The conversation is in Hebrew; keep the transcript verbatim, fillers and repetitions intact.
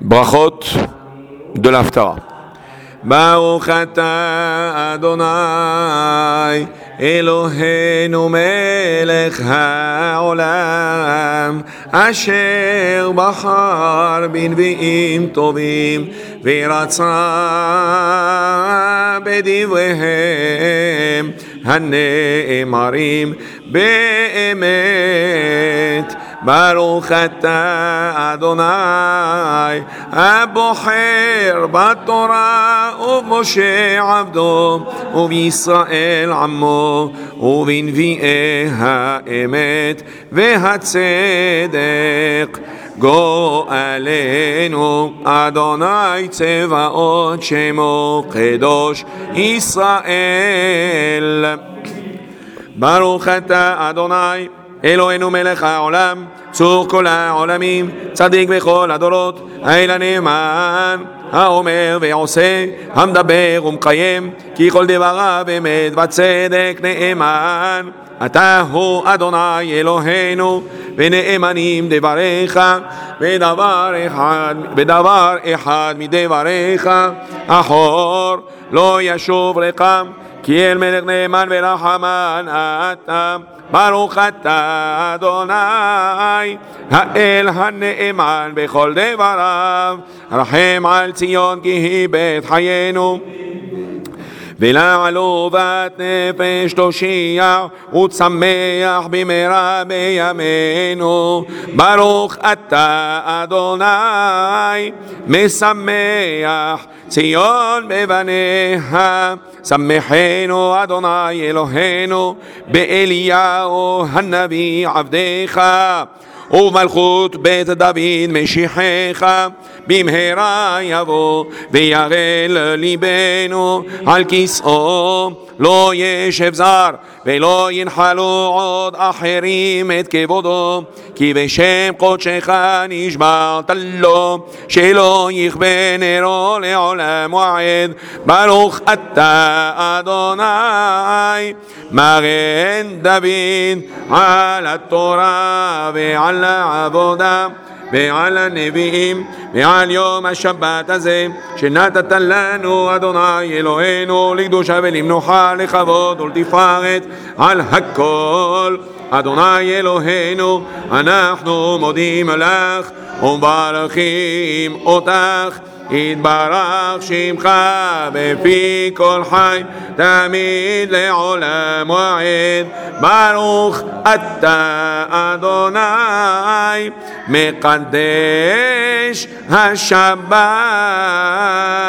Brachot de l'Haftara. Baruch ata Adonai Eloheinu melech ha'olam asher bachar b'nvi'im tovim v'ratza b'divrehem han'emarim be'emet. Baruch ata Adonai הבוחר בתורה ובמשה עבדו ובישראל עמו ובנביאי האמת והצדק גואלנו אדוני צבאות שמו קדוש ישראל. ברוך אתה אדוני אלוהינו מלך העולם צור כל העולמים צדיק בכל הדורות האל הנאמן האומר ועושה המדבר ומקיים כי כל דבריו אמת וצדק נאמן. אתה הוא אדוני אלוהינו ונאמנים דבריך בדבר אחד בדבר אחד מדבריך אחור לא ישוב רקם כי אל מלך נאמן ורחמן אתה. ברוך אתה אדוני האל הנאמן בכל דבריו רחם על ציון כי היא בית חיינו ולעלובת נפש תושיע ותשמח במהרה בימינו. ברוך אתה אדוני משמח ציון בבניה. שמחנו אדוני אלוהינו באליהו הנביא עבדך ובמלכות בית דוד משיחך במהרה יבוא וירל ליבנו על כיסאו. לא ישב זר ולא ינחלו עוד אחרים את כבודו כי בשם קודשך נשבעת לו שלא יכבה נרו לעולם ועד. ברוך אתה אדוני מגן דוד על התורה ועל העבודה ועל הנביאים ועל יום השבת הזה שנתת לנו אדוני אלוהינו לקדושה ולמנוחה לכבוד ולתפארת על הכל. אדוני אלוהינו אנחנו מודים לך ומברכים אותך יתברך שמך בפי כל חי תמיד לעולם ועד. ברוך אתה אדוני מקדש השבת.